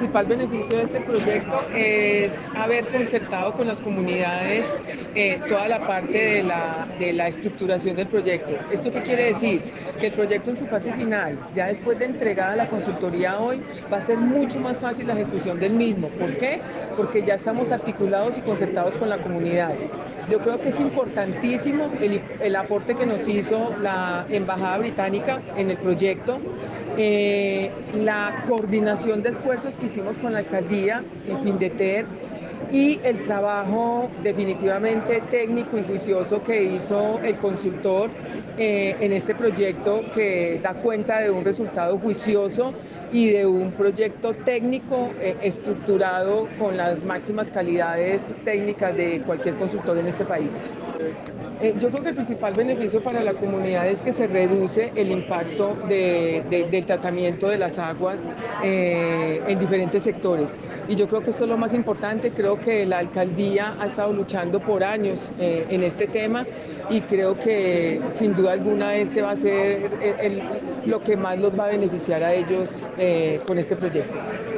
principal beneficio de este proyecto es haber concertado con las comunidades toda la parte de la estructuración del proyecto. ¿Esto qué quiere decir? Que el proyecto en su fase final, ya después de entregada a la consultoría hoy, va a ser mucho más fácil la ejecución del mismo. ¿Por qué? Porque ya estamos articulados y concertados con la comunidad. Yo creo que es importantísimo el aporte que nos hizo la Embajada Británica en el proyecto, la coordinación de esfuerzos que hicimos con la alcaldía y Findeter y el trabajo definitivamente técnico y juicioso que hizo el consultor en este proyecto, que da cuenta de un resultado juicioso y de un proyecto técnico estructurado con las máximas calidades técnicas de cualquier consultor en este país. Yo creo que el principal beneficio para la comunidad es que se reduce el impacto del tratamiento de las aguas en diferentes sectores. Y yo creo que esto es lo más importante. Creo que la alcaldía ha estado luchando por años en este tema y creo que sin duda alguna este va a ser lo que más los va a beneficiar a ellos con este proyecto.